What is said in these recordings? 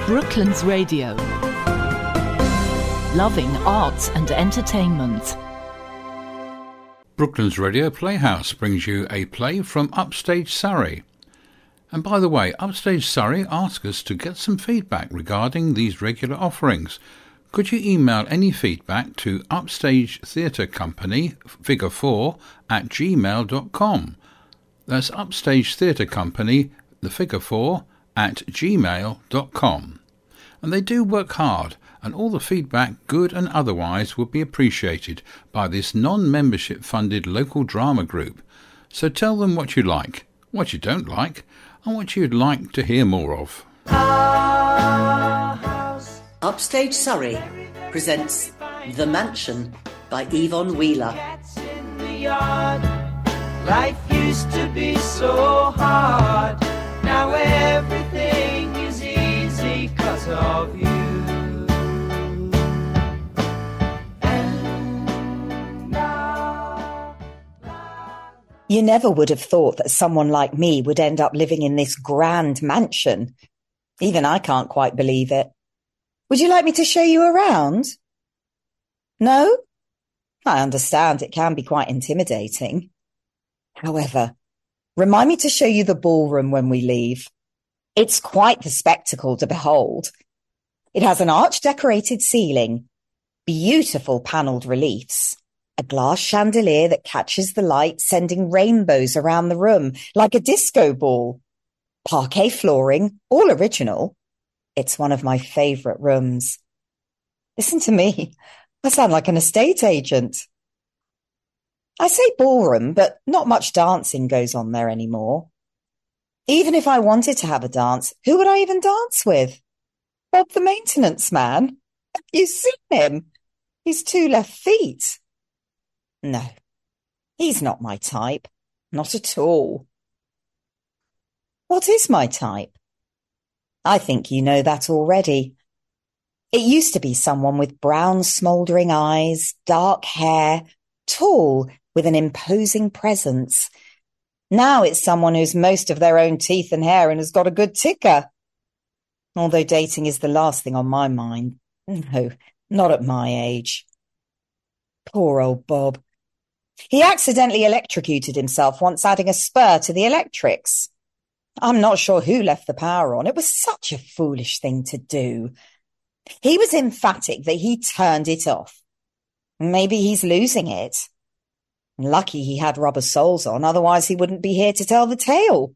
Brooklands Radio. Loving arts and entertainment. Brooklands Radio Playhouse brings you a play from Upstage Surrey. And by the way, Upstage Surrey asked us to get some feedback regarding these regular offerings. Could you email any feedback to Upstage Theatre Company, figure 4, @gmail.com. That's Upstage Theatre Company, the figure 4, @gmail.com. And they do work hard, and all the feedback, good and otherwise, would be appreciated by this non-membership funded local drama group. So tell them what you like, what you don't like, and what you'd like to hear more of. Upstage Surrey presents The Mansion by Yvonne Wheeler. Life used to be so hard. Now everything is easy 'cause of you. You never would have thought that someone like me would end up living in this grand mansion. Even I can't quite believe it. Would you like me to show you around? No? I understand it can be quite intimidating. However, remind me to show you the ballroom when we leave. It's quite the spectacle to behold. It has an arch-decorated ceiling, beautiful panelled reliefs, a glass chandelier that catches the light, sending rainbows around the room like a disco ball, parquet flooring, all original. It's one of my favourite rooms. Listen to me. I sound like an estate agent. I say ballroom, but not much dancing goes on there anymore. Even if I wanted to have a dance, who would I even dance with? Bob the maintenance man? Have you seen him? He's 2 left feet. No, he's not my type. Not at all. What is my type? I think you know that already. It used to be someone with brown smouldering eyes, dark hair, tall, with an imposing presence. Now it's someone who's most of their own teeth and hair and has got a good ticker. Although dating is the last thing on my mind. No, not at my age. Poor old Bob. He accidentally electrocuted himself once adding a spur to the electrics. I'm not sure who left the power on. It was such a foolish thing to do. He was emphatic that he turned it off. Maybe he's losing it. Lucky he had rubber soles on, otherwise he wouldn't be here to tell the tale.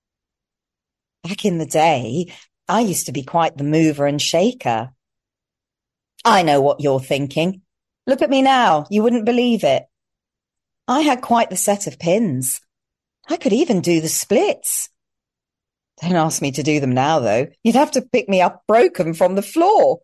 Back in the day, I used to be quite the mover and shaker. I know what you're thinking. Look at me now, you wouldn't believe it. I had quite the set of pins. I could even do the splits. Don't ask me to do them now, though. You'd have to pick me up broken from the floor.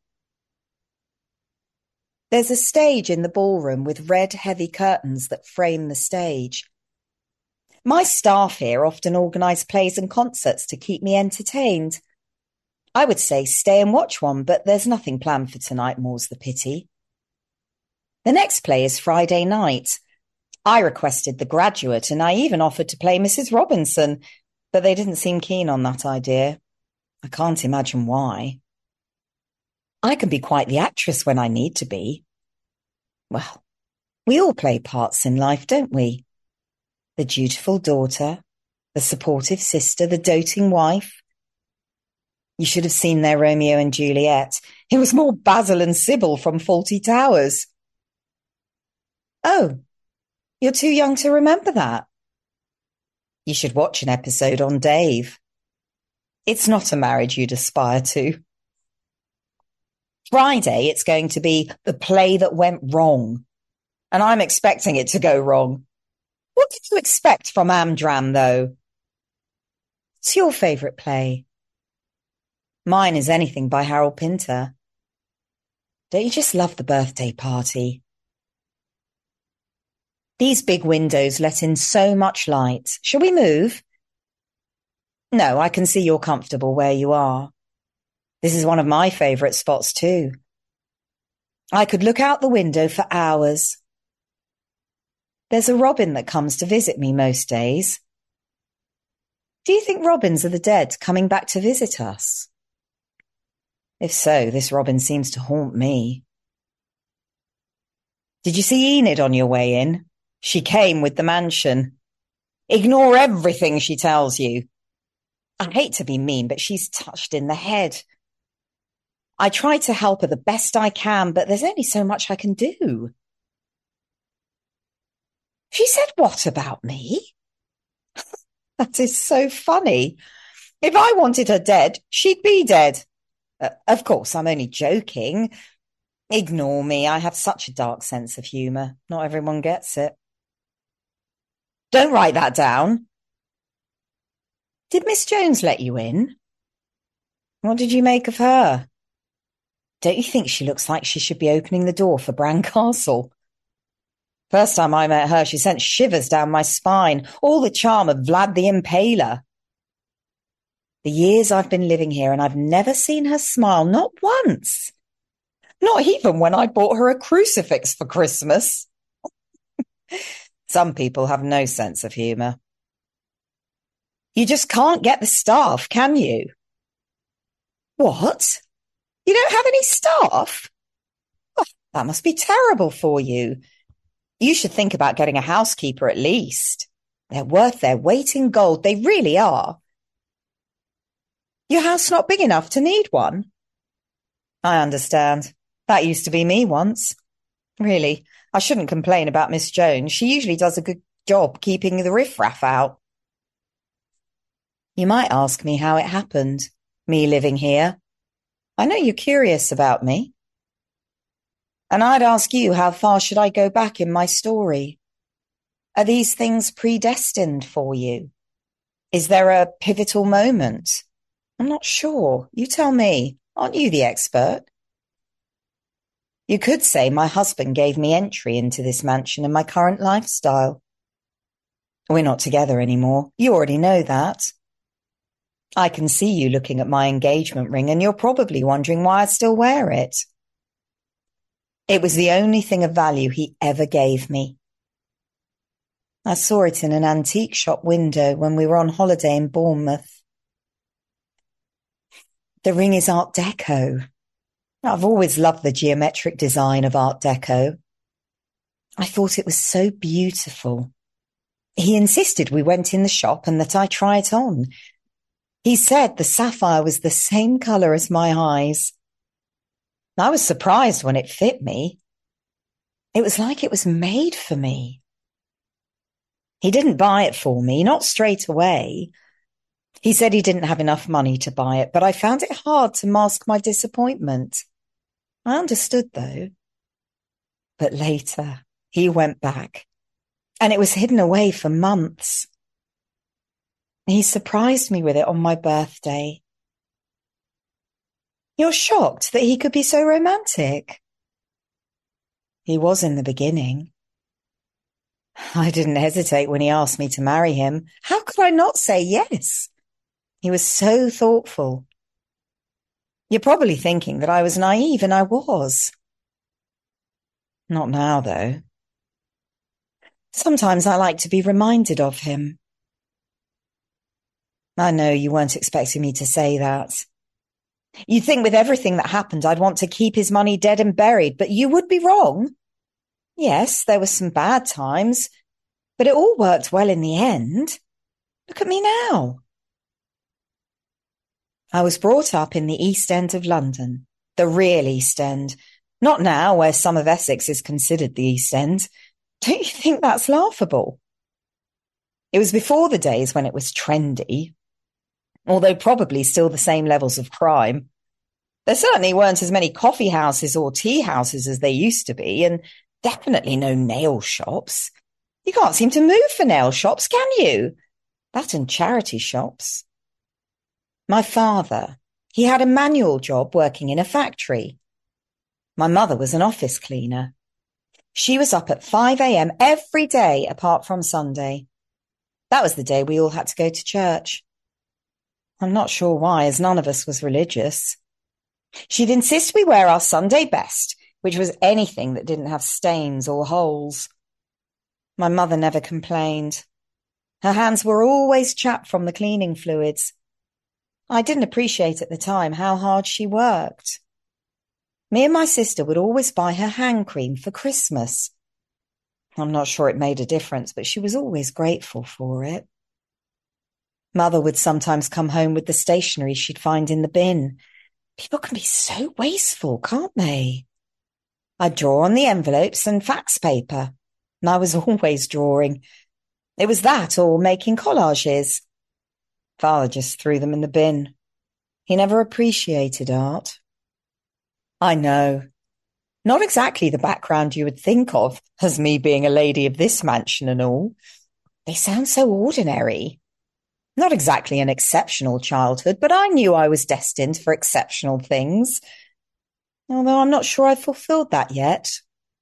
There's a stage in the ballroom with red, heavy curtains that frame the stage. My staff here often organise plays and concerts to keep me entertained. I would say stay and watch one, but there's nothing planned for tonight, more's the pity. The next play is Friday night. I requested The Graduate, and I even offered to play Mrs. Robinson, but they didn't seem keen on that idea. I can't imagine why. I can be quite the actress when I need to be. Well, we all play parts in life, don't we? The dutiful daughter, the supportive sister, the doting wife. You should have seen their Romeo and Juliet. It was more Basil and Sybil from Fawlty Towers. Oh, you're too young to remember that. You should watch an episode on Dave. It's not a marriage you'd aspire to. Friday, it's going to be The Play That Went Wrong. And I'm expecting it to go wrong. What did you expect from Amdram, though? What's your favourite play? Mine is anything by Harold Pinter. Don't you just love The Birthday Party? These big windows let in so much light. Shall we move? No, I can see you're comfortable where you are. This is one of my favourite spots too. I could look out the window for hours. There's a robin that comes to visit me most days. Do you think robins are the dead coming back to visit us? If so, this robin seems to haunt me. Did you see Enid on your way in? She came with the mansion. Ignore everything she tells you. I hate to be mean, but she's touched in the head. I try to help her the best I can, but there's only so much I can do. She said what about me? That is so funny. If I wanted her dead, she'd be dead. Of course, I'm only joking. Ignore me. I have such a dark sense of humour. Not everyone gets it. Don't write that down. Did Miss Jones let you in? What did you make of her? Don't you think she looks like she should be opening the door for Bran Castle? First time I met her, she sent shivers down my spine, all the charm of Vlad the Impaler. The years I've been living here, and I've never seen her smile, not once. Not even when I bought her a crucifix for Christmas. Some people have no sense of humour. You just can't get the staff, can you? What? You don't have any staff? Oh, that must be terrible for you. You should think about getting a housekeeper at least. They're worth their weight in gold. They really are. Your house not big enough to need one? I understand. That used to be me once. Really, I shouldn't complain about Miss Jones. She usually does a good job keeping the riffraff out. You might ask me how it happened, me living here. I know you're curious about me. And I'd ask you, how far should I go back in my story? Are these things predestined for you? Is there a pivotal moment? I'm not sure. You tell me. Aren't you the expert? You could say my husband gave me entry into this mansion and my current lifestyle. We're not together anymore. You already know that. I can see you looking at my engagement ring, and you're probably wondering why I still wear it. It was the only thing of value he ever gave me. I saw it in an antique shop window when we were on holiday in Bournemouth. The ring is Art Deco. I've always loved the geometric design of Art Deco. I thought it was so beautiful. He insisted we went in the shop and that I try it on. He said the sapphire was the same colour as my eyes. I was surprised when it fit me. It was like it was made for me. He didn't buy it for me, not straight away. He said he didn't have enough money to buy it, but I found it hard to mask my disappointment. I understood, though. But later, he went back, and it was hidden away for months. He surprised me with it on my birthday. You're shocked that he could be so romantic? He was in the beginning. I didn't hesitate when he asked me to marry him. How could I not say yes? He was so thoughtful. You're probably thinking that I was naive, and I was. Not now, though. Sometimes I like to be reminded of him. I know you weren't expecting me to say that. You'd think with everything that happened I'd want to keep his money dead and buried, but you would be wrong. Yes, there were some bad times, but it all worked well in the end. Look at me now. I was brought up in the East End of London, the real East End, not now where some of Essex is considered the East End. Don't you think that's laughable? It was before the days when it was trendy, although probably still the same levels of crime. There certainly weren't as many coffee houses or tea houses as there used to be, and definitely no nail shops. You can't seem to move for nail shops, can you? That and charity shops. My father, he had a manual job working in a factory. My mother was an office cleaner. She was up at 5 a.m. every day apart from Sunday. That was the day we all had to go to church. I'm not sure why, as none of us was religious. She'd insist we wear our Sunday best, which was anything that didn't have stains or holes. My mother never complained. Her hands were always chapped from the cleaning fluids. I didn't appreciate at the time how hard she worked. Me and my sister would always buy her hand cream for Christmas. I'm not sure it made a difference, but she was always grateful for it. Mother would sometimes come home with the stationery she'd find in the bin. People can be so wasteful, can't they? I'd draw on the envelopes and fax paper, and I was always drawing. It was that or making collages. Father just threw them in the bin. He never appreciated art. I know. Not exactly the background you would think of as me being a lady of this mansion and all. They sound so ordinary. Not exactly an exceptional childhood, but I knew I was destined for exceptional things. Although I'm not sure I've fulfilled that yet.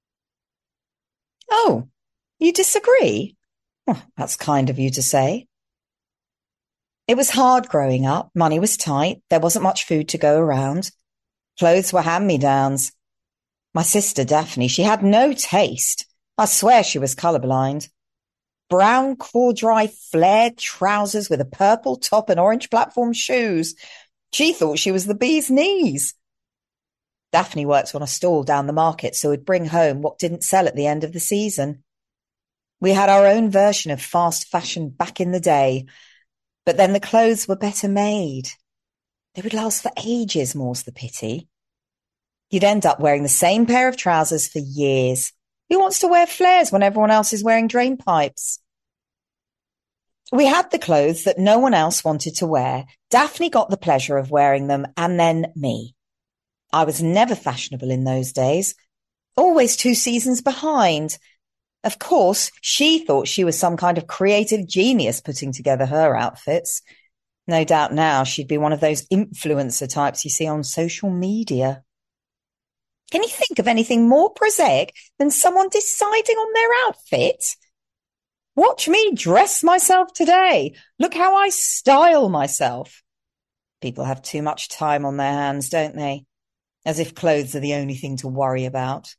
Oh, you disagree? Oh, that's kind of you to say. It was hard growing up. Money was tight. There wasn't much food to go around. Clothes were hand-me-downs. My sister, Daphne, she had no taste. I swear she was colourblind. Brown corduroy flared trousers with a purple top and orange platform shoes. She thought she was the bee's knees. Daphne worked on a stall down the market, so we'd bring home what didn't sell at the end of the season. We had our own version of fast fashion back in the day, but then the clothes were better made. They would last for ages, more's the pity. You'd end up wearing the same pair of trousers for years. Who wants to wear flares when everyone else is wearing drain pipes? We had the clothes that no one else wanted to wear. Daphne got the pleasure of wearing them, and then me. I was never fashionable in those days. Always 2 seasons behind. Of course, she thought she was some kind of creative genius putting together her outfits. No doubt now she'd be one of those influencer types you see on social media. Can you think of anything more prosaic than someone deciding on their outfit? Watch me dress myself today. Look how I style myself. People have too much time on their hands, don't they? As if clothes are the only thing to worry about.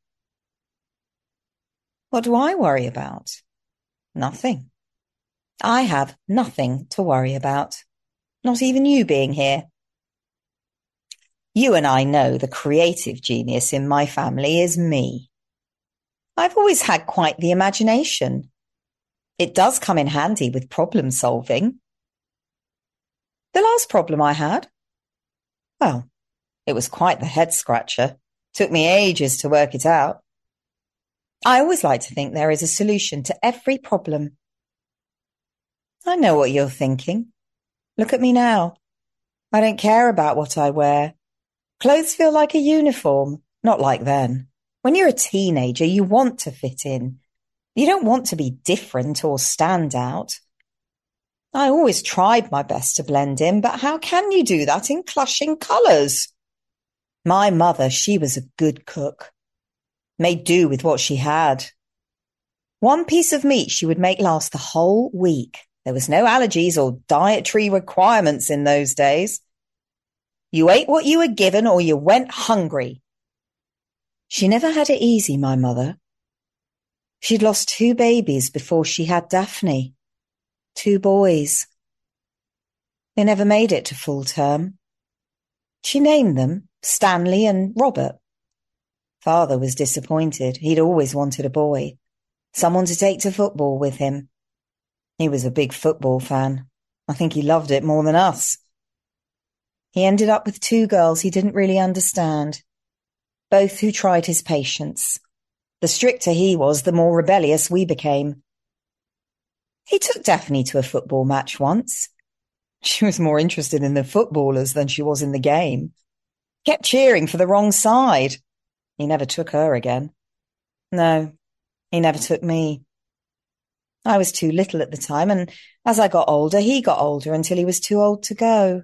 What do I worry about? Nothing. I have nothing to worry about. Not even you being here. You and I know the creative genius in my family is me. I've always had quite the imagination. It does come in handy with problem solving. The last problem I had? Well, it was quite the head scratcher. Took me ages to work it out. I always like to think there is a solution to every problem. I know what you're thinking. Look at me now. I don't care about what I wear. Clothes feel like a uniform, not like then. When you're a teenager, you want to fit in. You don't want to be different or stand out. I always tried my best to blend in, but how can you do that in clashing colours? My mother, she was a good cook. Made do with what she had. One piece of meat she would make last the whole week. There was no allergies or dietary requirements in those days. You ate what you were given or you went hungry. She never had it easy, my mother. She'd lost 2 babies before she had Daphne. 2 boys. They never made it to full term. She named them Stanley and Robert. Father was disappointed. He'd always wanted a boy. Someone to take to football with him. He was a big football fan. I think he loved it more than us. He ended up with 2 girls he didn't really understand, both who tried his patience. The stricter he was, the more rebellious we became. He took Daphne to a football match once. She was more interested in the footballers than she was in the game. Kept cheering for the wrong side. He never took her again. No, he never took me. I was too little at the time, and as I got older, he got older until he was too old to go.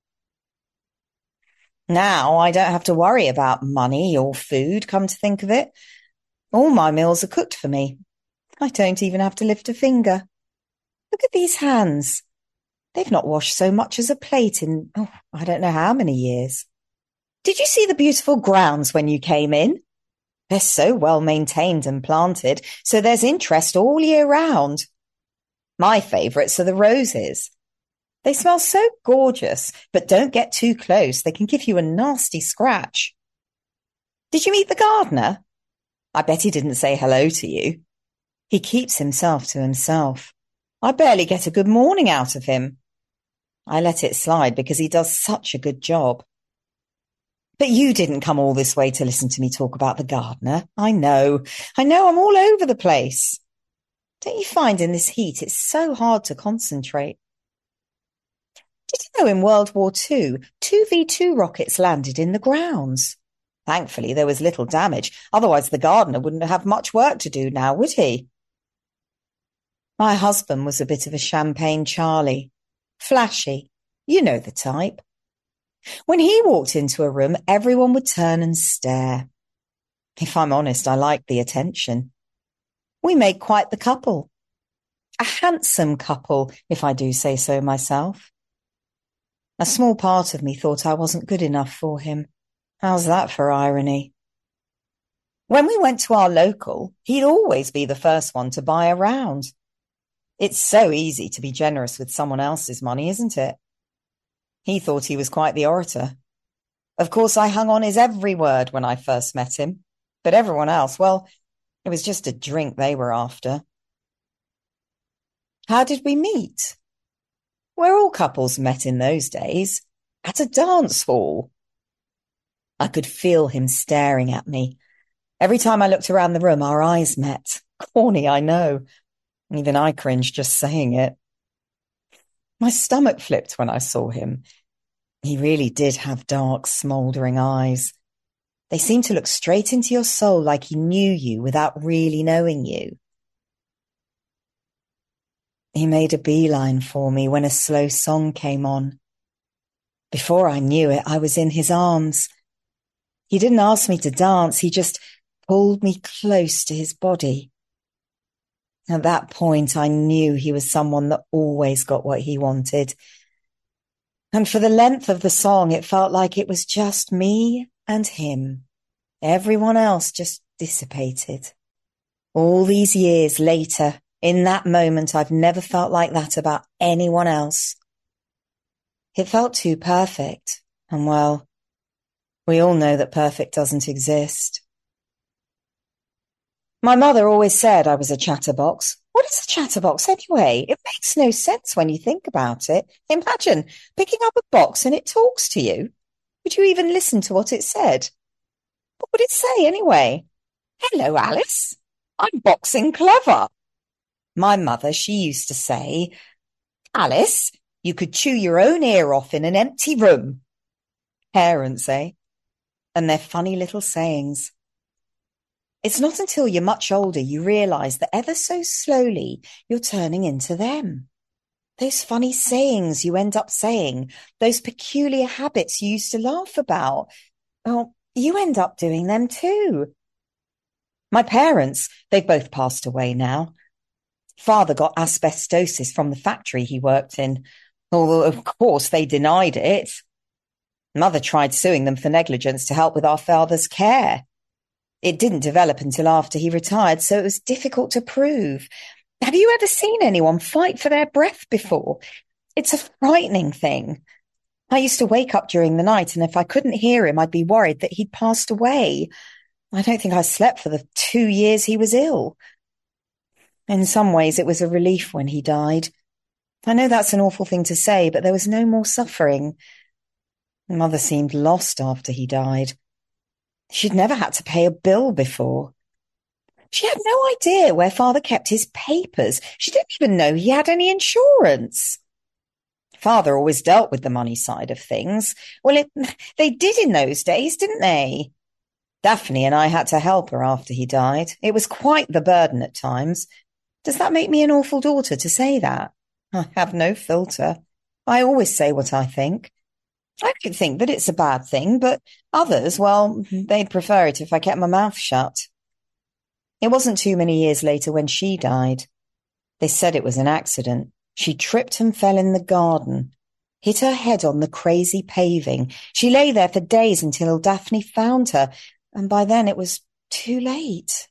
Now I don't have to worry about money or food, come to think of it. All my meals are cooked for me. I don't even have to lift a finger. Look at these hands. They've not washed so much as a plate in, I don't know how many years. Did you see the beautiful grounds when you came in? They're so well maintained and planted, so there's interest all year round. My favourites are the roses. They smell so gorgeous, but don't get too close. They can give you a nasty scratch. Did you meet the gardener? I bet he didn't say hello to you. He keeps himself to himself. I barely get a good morning out of him. I let it slide because he does such a good job. But you didn't come all this way to listen to me talk about the gardener. I know, I'm all over the place. Don't you find in this heat it's so hard to concentrate? Did you know in World War II, 2 V2 rockets landed in the grounds? Thankfully, there was little damage. Otherwise, the gardener wouldn't have much work to do now, would he? My husband was a bit of a champagne Charlie. Flashy. You know the type. When he walked into a room, everyone would turn and stare. If I'm honest, I liked the attention. We made quite the couple. A handsome couple, if I do say so myself. A small part of me thought I wasn't good enough for him. How's that for irony? When we went to our local, he'd always be the first one to buy a round. It's so easy to be generous with someone else's money, isn't it? He thought he was quite the orator. Of course, I hung on his every word when I first met him. But everyone else, well, it was just a drink they were after. How did we meet? Where all couples met in those days, at a dance hall. I could feel him staring at me. Every time I looked around the room, our eyes met. Corny, I know. Even I cringed just saying it. My stomach flipped when I saw him. He really did have dark, smouldering eyes. They seemed to look straight into your soul like he knew you without really knowing you. He made a beeline for me when a slow song came on. Before I knew it, I was in his arms. He didn't ask me to dance, he just pulled me close to his body. At that point, I knew he was someone that always got what he wanted. And for the length of the song, it felt like it was just me and him. Everyone else just dissipated. All these years later, in that moment, I've never felt like that about anyone else. It felt too perfect. And well, we all know that perfect doesn't exist. My mother always said I was a chatterbox. What is a chatterbox anyway? It makes no sense when you think about it. Imagine picking up a box and it talks to you. Would you even listen to what it said? What would it say anyway? Hello, Alice. I'm boxing clever. My mother, she used to say, Alice, you could chew your own ear off in an empty room. Parents, eh? And their funny little sayings. It's not until you're much older you realise that ever so slowly you're turning into them. Those funny sayings you end up saying, those peculiar habits you used to laugh about, well, you end up doing them too. My parents, they've both passed away now. Father got asbestosis from the factory he worked in, although of course they denied it. Mother tried suing them for negligence to help with our father's care. It didn't develop until after he retired, so it was difficult to prove. Have you ever seen anyone fight for their breath before? It's a frightening thing. I used to wake up during the night, and if I couldn't hear him, I'd be worried that he'd passed away. I don't think I slept for the 2 years he was ill. In some ways, it was a relief when he died. I know that's an awful thing to say, but there was no more suffering. Mother seemed lost after he died. She'd never had to pay a bill before. She had no idea where Father kept his papers. She didn't even know he had any insurance. Father always dealt with the money side of things. Well, they did in those days, didn't they? Daphne and I had to help her after he died. It was quite the burden at times. Does that make me an awful daughter to say that? I have no filter. I always say what I think. I don't think that it's a bad thing, but others, well, they'd prefer it if I kept my mouth shut. It wasn't too many years later when she died. They said it was an accident. She tripped and fell in the garden, hit her head on the crazy paving. She lay there for days until Daphne found her, and by then it was too late.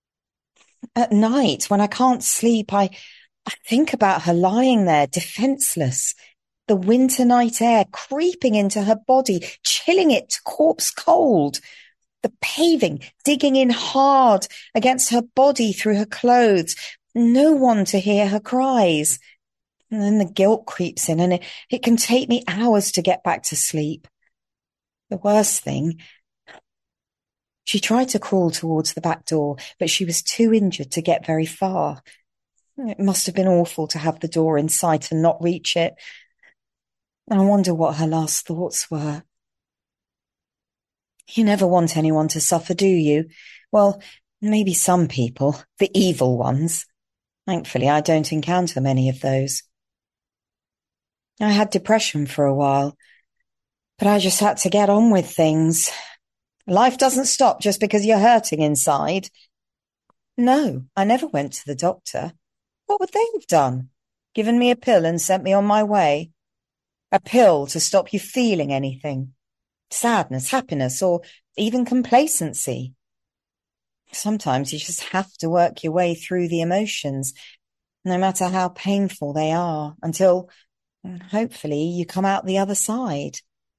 At night, when I can't sleep, I think about her lying there, defenseless, the winter night air creeping into her body, chilling it to corpse cold. The paving digging in hard against her body through her clothes. No one to hear her cries. And then the guilt creeps in, and it can take me hours to get back to sleep. The worst thing, she tried to crawl towards the back door, but she was too injured to get very far. It must have been awful to have the door in sight and not reach it. I wonder what her last thoughts were. You never want anyone to suffer, do you? Well, maybe some people, the evil ones. Thankfully, I don't encounter many of those. I had depression for a while, but I just had to get on with things. Life doesn't stop just because you're hurting inside. No, I never went to the doctor. What would they have done? Given me a pill and sent me on my way? A pill to stop you feeling anything? Sadness, happiness, or even complacency. Sometimes you just have to work your way through the emotions, no matter how painful they are, until, hopefully, you come out the other side.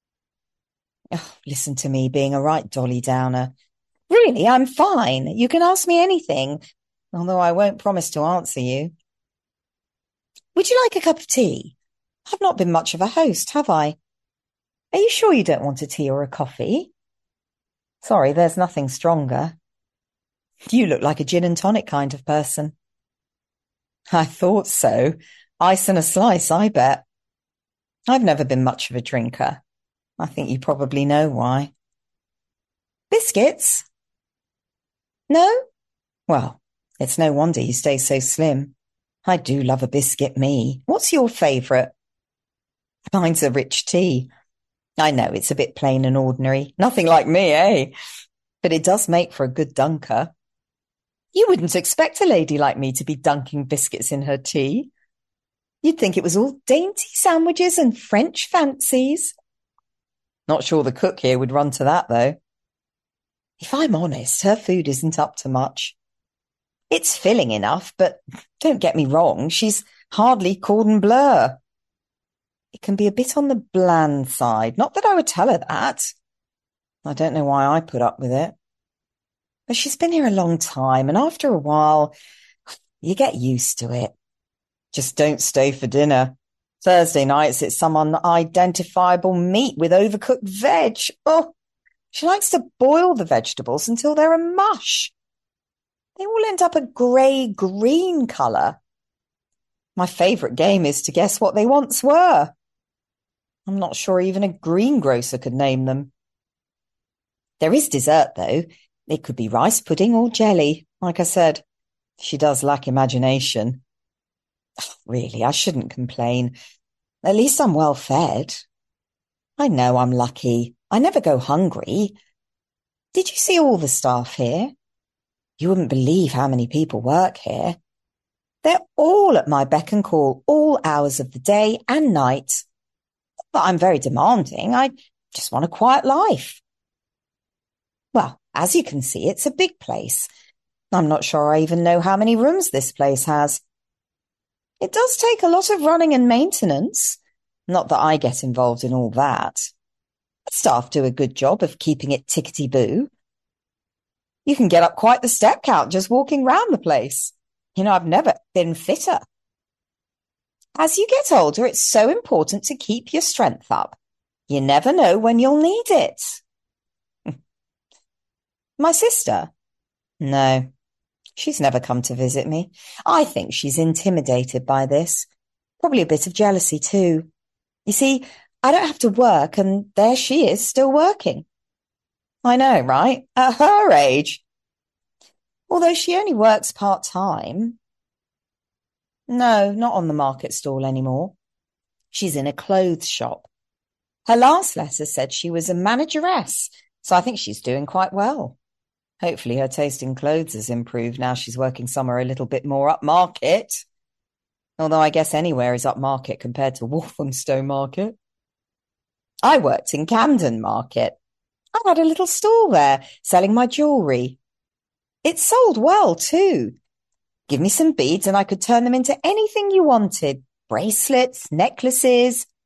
Oh, listen to me being a right Dolly Downer. Really, I'm fine. You can ask me anything, although I won't promise to answer you. Would you like a cup of tea? I've not been much of a host, have I? Are you sure you don't want a tea or a coffee? Sorry, there's nothing stronger. You look like a gin and tonic kind of person. I thought so. Ice and a slice, I bet. I've never been much of a drinker. I think you probably know why. Biscuits? No? Well, it's no wonder you stay so slim. I do love a biscuit, me. What's your favourite? Mine's a rich tea. I know it's a bit plain and ordinary. Nothing like me, eh? But it does make for a good dunker. You wouldn't expect a lady like me to be dunking biscuits in her tea. You'd think it was all dainty sandwiches and French fancies. Not sure the cook here would run to that, though. If I'm honest, her food isn't up to much. It's filling enough, but don't get me wrong, she's hardly cordon bleu. It can be a bit on the bland side. Not that I would tell her that. I don't know why I put up with it. But she's been here a long time, and after a while, you get used to it. Just don't stay for dinner. Thursday nights, it's some unidentifiable meat with overcooked veg. Oh, she likes to boil the vegetables until they're a mush. They all end up a grey-green colour. My favourite game is to guess what they once were. I'm not sure even a greengrocer could name them. There is dessert, though. It could be rice pudding or jelly. Like I said, she does lack imagination. Really, I shouldn't complain. At least I'm well fed. I know I'm lucky. I never go hungry. Did you see all the staff here? You wouldn't believe how many people work here. They're all at my beck and call, all hours of the day and night. But I'm very demanding. I just want a quiet life. Well, as you can see, it's a big place. I'm not sure I even know how many rooms this place has. It does take a lot of running and maintenance. Not that I get involved in all that. The staff do a good job of keeping it tickety-boo. You can get up quite the step count just walking round the place. I've never been fitter. As you get older, it's so important to keep your strength up. You never know when you'll need it. My sister? No, she's never come to visit me. I think she's intimidated by this. Probably a bit of jealousy too. You see, I don't have to work, and there she is, still working. I know, right? At her age. Although she only works part-time. No, not on the market stall anymore. She's in a clothes shop. Her last letter said she was a manageress, so I think she's doing quite well. Hopefully her taste in clothes has improved now she's working somewhere a little bit more upmarket. Although I guess anywhere is upmarket compared to Walthamstow Market. I worked in Camden Market. I had a little stall there selling my jewellery. It sold well too. Give me some beads and I could turn them into anything you wanted. Bracelets, necklaces,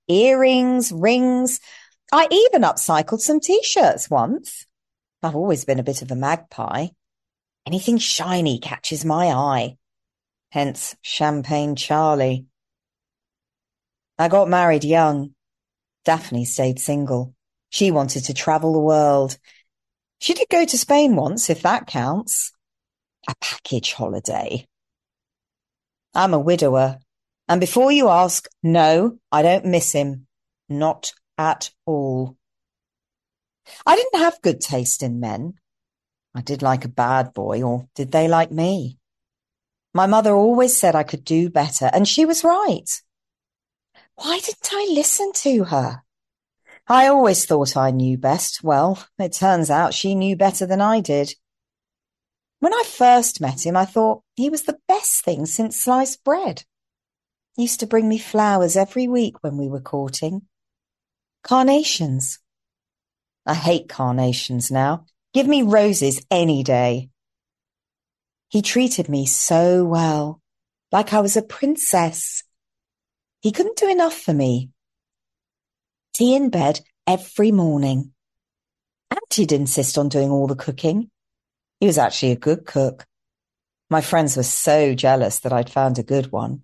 earrings, rings. I even upcycled some T-shirts once. I've always been a bit of a magpie. Anything shiny catches my eye. Hence Champagne Charlie. I got married young. Daphne stayed single. She wanted to travel the world. She did go to Spain once, if that counts. A package holiday. I'm a widower. And before you ask, no, I don't miss him. Not at all. I didn't have good taste in men. I did like a bad boy, or did they like me? My mother always said I could do better, and she was right. Why didn't I listen to her? I always thought I knew best. Well, it turns out she knew better than I did. When I first met him, I thought he was the best thing since sliced bread. He used to bring me flowers every week when we were courting. Carnations. I hate carnations now. Give me roses any day. He treated me so well, like I was a princess. He couldn't do enough for me. Tea in bed every morning. And he'd insist on doing all the cooking. He was actually a good cook. My friends were so jealous that I'd found a good one.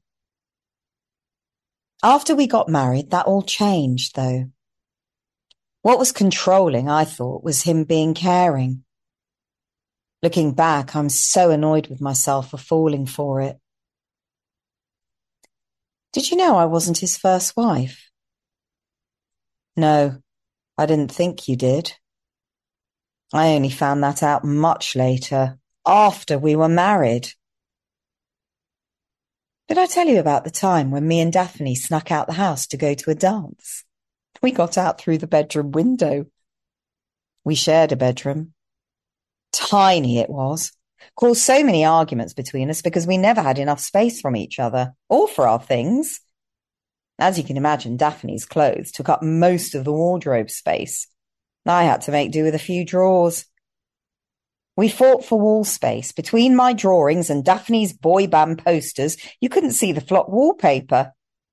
After we got married, that all changed, though. What was controlling, I thought, was him being caring. Looking back, I'm so annoyed with myself for falling for it. Did you know I wasn't his first wife? No, I didn't think you did. I only found that out much later, after we were married. Did I tell you about the time when me and Daphne snuck out the house to go to a dance? We got out through the bedroom window. We shared a bedroom. Tiny it was. Caused so many arguments between us because we never had enough space from each other, or for our things. As you can imagine, Daphne's clothes took up most of the wardrobe space. I had to make do with a few drawers. We fought for wall space. Between my drawings and Daphne's boy band posters, you couldn't see the flock wallpaper.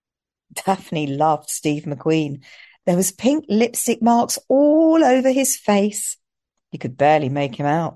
Daphne loved Steve McQueen. There was pink lipstick marks all over his face. You could barely make him out.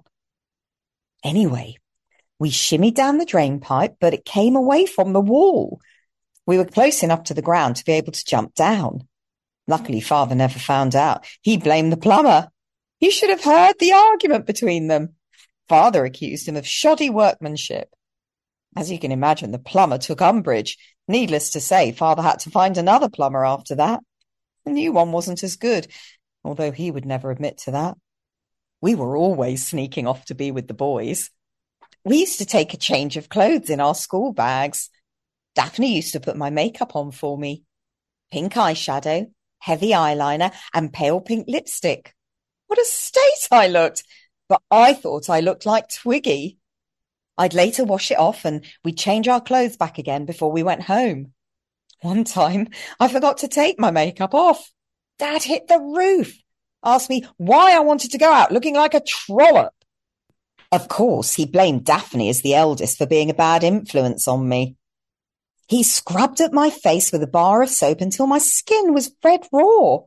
Anyway, we shimmied down the drain pipe, but it came away from the wall. We were close enough to the ground to be able to jump down. Luckily, Father never found out. He blamed the plumber. You should have heard the argument between them. Father accused him of shoddy workmanship. As you can imagine, the plumber took umbrage. Needless to say, Father had to find another plumber after that. The new one wasn't as good, although he would never admit to that. We were always sneaking off to be with the boys. We used to take a change of clothes in our school bags. Daphne used to put my makeup on for me. Pink eyeshadow, heavy eyeliner, and pale pink lipstick. What a state I looked! But I thought I looked like Twiggy. I'd later wash it off and we'd change our clothes back again before we went home. One time, I forgot to take my makeup off. Dad hit the roof, asked me why I wanted to go out looking like a trollop. Of course, he blamed Daphne as the eldest for being a bad influence on me. He scrubbed at my face with a bar of soap until my skin was red raw.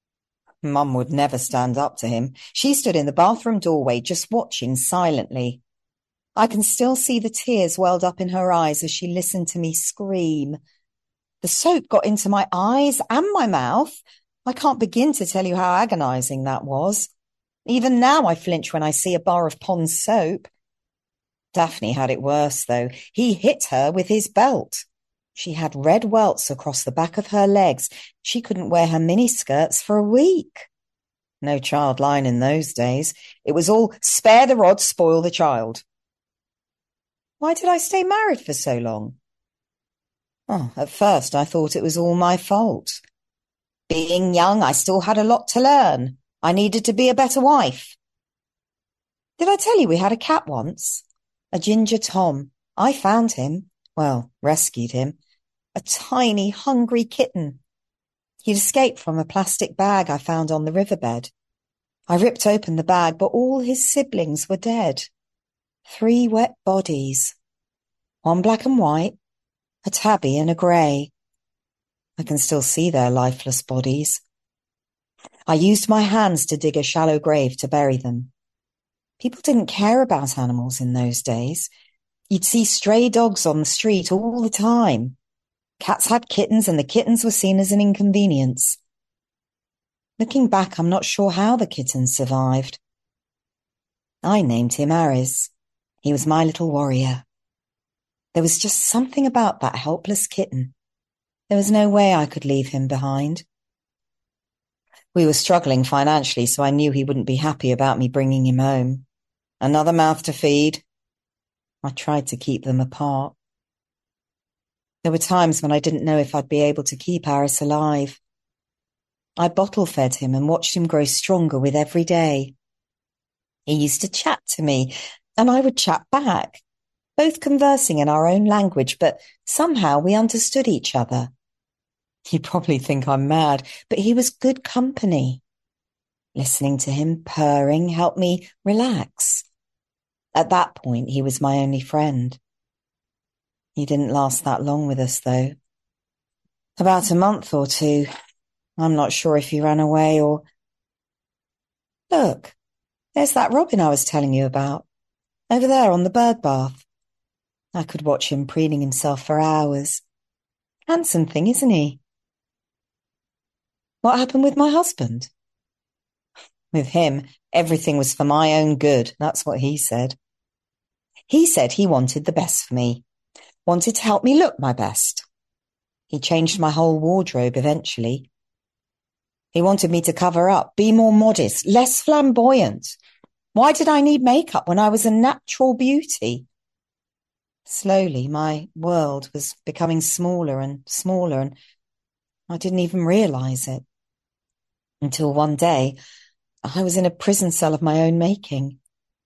Mum would never stand up to him. She stood in the bathroom doorway just watching silently. I can still see the tears welled up in her eyes as she listened to me scream. The soap got into my eyes and my mouth. I can't begin to tell you how agonizing that was. Even now I flinch when I see a bar of Pond's soap. Daphne had it worse, though. He hit her with his belt. She had red welts across the back of her legs. She couldn't wear her miniskirts for a week. No child line in those days. It was all spare the rod, spoil the child. Why did I stay married for so long? Oh, at first I thought it was all my fault. Being young, I still had a lot to learn. I needed to be a better wife. Did I tell you we had a cat once? A ginger Tom. I found him. Well, rescued him. A tiny, hungry kitten. He'd escaped from a plastic bag I found on the riverbed. I ripped open the bag, but all his siblings were dead. 3 wet bodies. 1 black and white, a tabby and a grey. I can still see their lifeless bodies. I used my hands to dig a shallow grave to bury them. People didn't care about animals in those days. You'd see stray dogs on the street all the time. Cats had kittens, and the kittens were seen as an inconvenience. Looking back, I'm not sure how the kittens survived. I named him Aris. He was my little warrior. There was just something about that helpless kitten. There was no way I could leave him behind. We were struggling financially, so I knew he wouldn't be happy about me bringing him home. Another mouth to feed. I tried to keep them apart. There were times when I didn't know if I'd be able to keep Aris alive. I bottle fed him and watched him grow stronger with every day. He used to chat to me, and I would chat back, both conversing in our own language, but somehow we understood each other. You probably think I'm mad, but he was good company. Listening to him purring helped me relax. At that point, he was my only friend. He didn't last that long with us, though. About a month or two. I'm not sure if he ran away or... Look, there's that robin I was telling you about, over there on the bird bath. I could watch him preening himself for hours. Handsome thing, isn't he? What happened with my husband? With him, everything was for my own good. That's what he said. He said he wanted the best for me, wanted to help me look my best. He changed my whole wardrobe eventually. He wanted me to cover up, be more modest, less flamboyant. Why did I need makeup when I was a natural beauty? Slowly, my world was becoming smaller and smaller, and I didn't even realize it. Until one day, I was in a prison cell of my own making.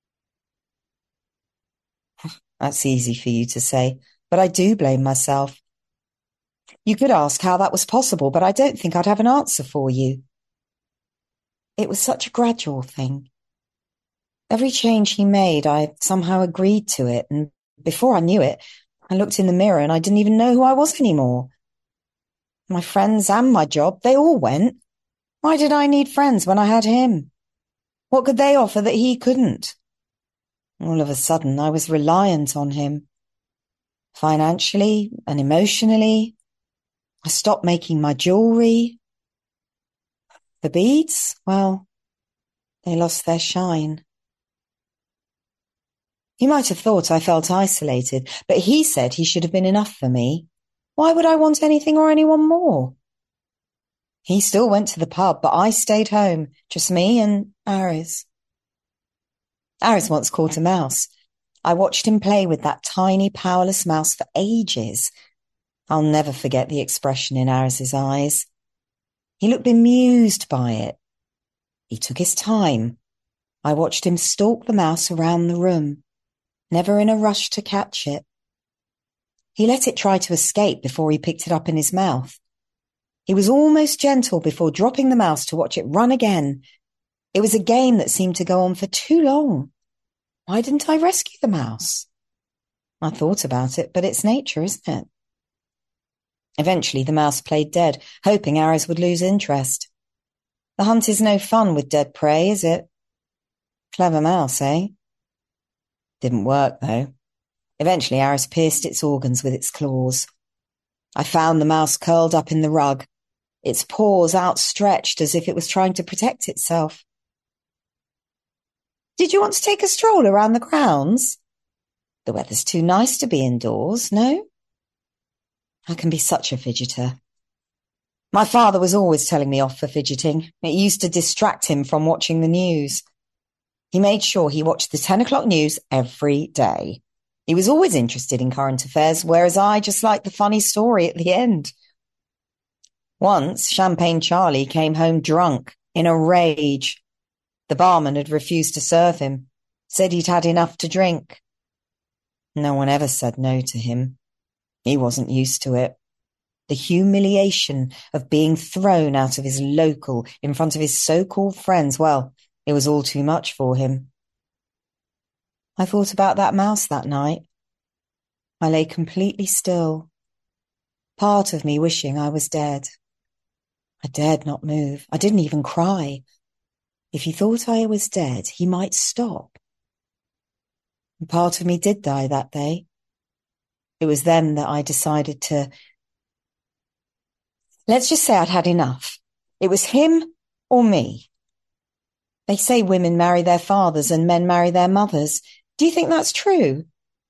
That's easy for you to say, but I do blame myself. You could ask how that was possible, but I don't think I'd have an answer for you. It was such a gradual thing. Every change he made, I somehow agreed to it, and before I knew it, I looked in the mirror and I didn't even know who I was anymore. My friends and my job, they all went. Why did I need friends when I had him? What could they offer that he couldn't? All of a sudden, I was reliant on him. Financially and emotionally. I stopped making my jewelry. The beads, well, they lost their shine. He might have thought I felt isolated, but he said he should have been enough for me. Why would I want anything or anyone more? He still went to the pub, but I stayed home, just me and Aris. Aris once caught a mouse. I watched him play with that tiny, powerless mouse for ages. I'll never forget the expression in Aris's eyes. He looked bemused by it. He took his time. I watched him stalk the mouse around the room, never in a rush to catch it. He let it try to escape before he picked it up in his mouth. He was almost gentle before dropping the mouse to watch it run again. It was a game that seemed to go on for too long. Why didn't I rescue the mouse? I thought about it, but it's nature, isn't it? Eventually, the mouse played dead, hoping Aris would lose interest. The hunt is no fun with dead prey, is it? Clever mouse, eh? Didn't work, though. Eventually, Aris pierced its organs with its claws. I found the mouse curled up in the rug, its paws outstretched as if it was trying to protect itself. Did you want to take a stroll around the grounds? The weather's too nice to be indoors, no? I can be such a fidgeter. My father was always telling me off for fidgeting. It used to distract him from watching the news. He made sure he watched the 10 o'clock news every day. He was always interested in current affairs, whereas I just liked the funny story at the end. Once, Champagne Charlie came home drunk, in a rage. The barman had refused to serve him, said he'd had enough to drink. No one ever said no to him. He wasn't used to it. The humiliation of being thrown out of his local in front of his so-called friends, well, it was all too much for him. I thought about that mouse that night. I lay completely still. part of me wishing I was dead. I dared not move. I didn't even cry. If he thought I was dead, he might stop. And part of me did die that day. It was then that I decided to... Let's just say I'd had enough. It was him or me. They say women marry their fathers and men marry their mothers. Do you think that's true?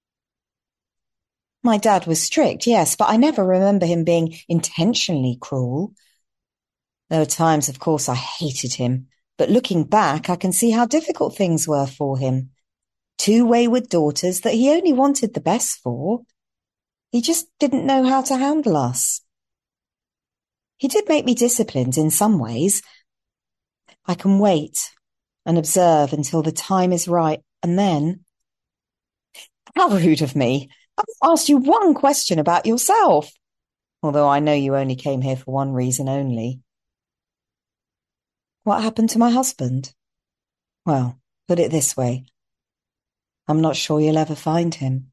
My dad was strict, yes, but I never remember him being intentionally cruel. There were times, of course, I hated him, but looking back, I can see how difficult things were for him. 2 wayward daughters that he only wanted the best for. He just didn't know how to handle us. He did make me disciplined in some ways. I can wait and observe until the time is right, and then... How rude of me. I've asked you one question about yourself, although I know you only came here for one reason only. What happened to my husband? Well, put it this way. I'm not sure you'll ever find him.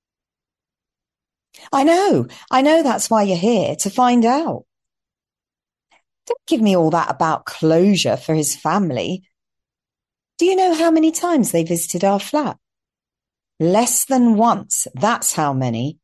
I know that's why you're here, to find out. Don't give me all that about closure for his family. Do you know how many times they visited our flat? Less than once, that's how many.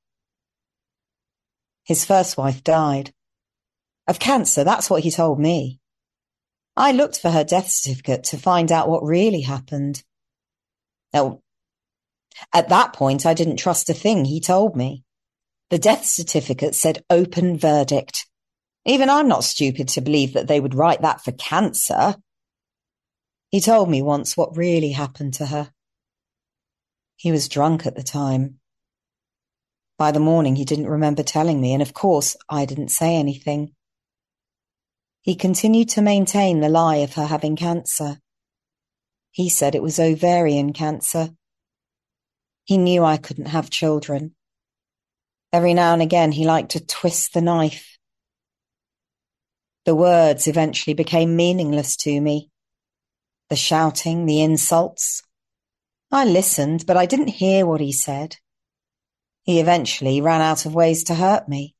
His first wife died. Of cancer, that's what he told me. I looked for her death certificate to find out what really happened. Now, at that point, I didn't trust a thing he told me. The death certificate said open verdict. Even I'm not stupid to believe that they would write that for cancer. He told me once what really happened to her. He was drunk at the time. By the morning, he didn't remember telling me, and of course, I didn't say anything. He continued to maintain the lie of her having cancer. He said it was ovarian cancer. He knew I couldn't have children. Every now and again, he liked to twist the knife. The words eventually became meaningless to me. The shouting, the insults. I listened, but I didn't hear what he said. He eventually ran out of ways to hurt me.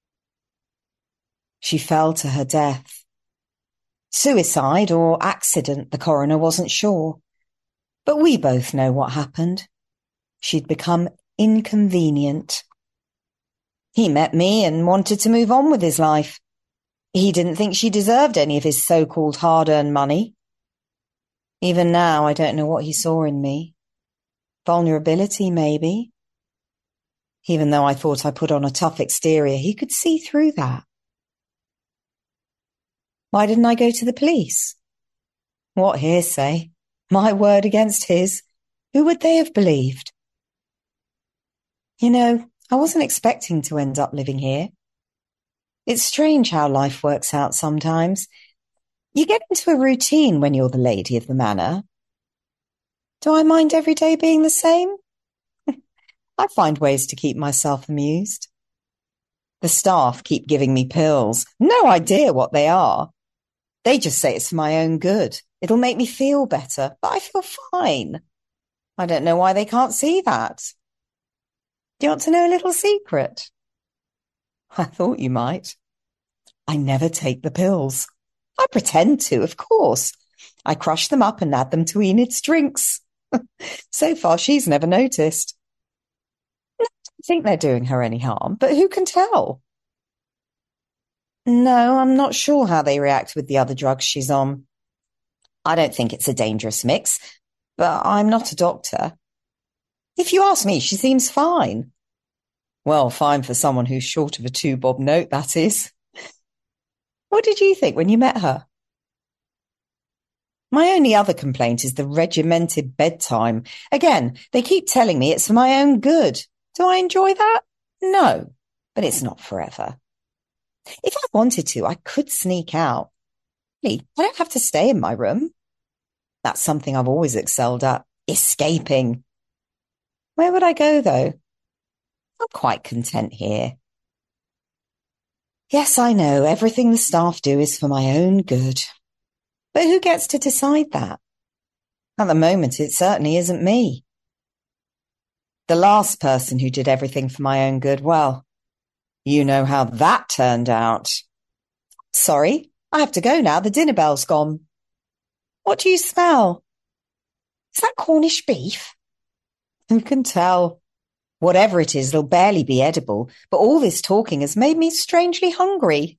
She fell to her death. Suicide or accident, the coroner wasn't sure. But we both know what happened. She'd become inconvenient. He met me and wanted to move on with his life. He didn't think she deserved any of his so-called hard-earned money. Even now, I don't know what he saw in me. Vulnerability, maybe. Even though I thought I put on a tough exterior, he could see through that. Why didn't I go to the police? What hearsay? My word against his. Who would they have believed? You know, I wasn't expecting to end up living here. It's strange how life works out sometimes. You get into a routine when you're the lady of the manor. Do I mind every day being the same? I find ways to keep myself amused. The staff keep giving me pills. No idea what they are. They just say it's for my own good. It'll make me feel better, but I feel fine. I don't know why they can't see that. Do you want to know a little secret? I thought you might. I never take the pills. I pretend to, of course. I crush them up and add them to Enid's drinks. So far, she's never noticed. I don't think they're doing her any harm, but who can tell? No, I'm not sure how they react with the other drugs she's on. I don't think it's a dangerous mix, but I'm not a doctor. If you ask me, she seems fine. Well, fine for someone who's short of a 2-bob note, that is. What did you think when you met her? My only other complaint is the regimented bedtime. Again, they keep telling me it's for my own good. Do I enjoy that? No, but it's not forever. If I wanted to, I could sneak out. I don't have to stay in my room. That's something I've always excelled at, escaping. Where would I go, though? I'm quite content here. Yes, I know, everything the staff do is for my own good. But who gets to decide that? At the moment, it certainly isn't me. The last person who did everything for my own good, well, You know how that turned out. Sorry, I have to go now. The dinner bell's gone. What do you smell? Is that Cornish beef? Who can tell? Whatever it is, it'll barely be edible, but all this talking has made me strangely hungry.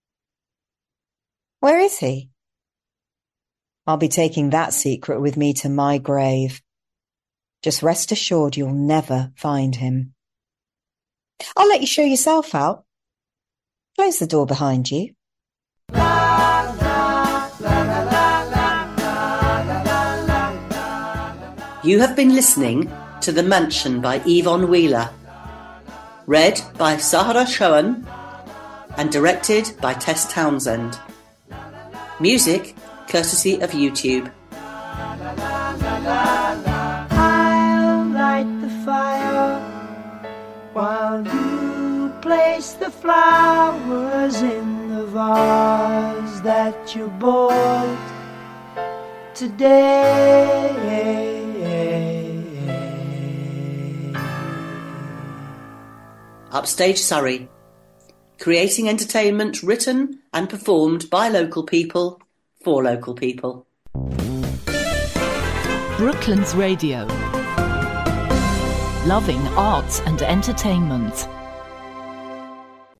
Where is he? I'll be taking that secret with me to my grave. Just rest assured you'll never find him. I'll let you show yourself out. Close the door behind you. You have been listening to The Mansion by Yvonne Wheeler. Read by Sahara Shohan and directed by Tess Townsend. Music courtesy of YouTube. I'll light the fire while you place the flowers in the vase that you bought today. Upstage Surrey. Creating entertainment written and performed by local people for local people. Brooklands Radio. Loving arts and entertainment.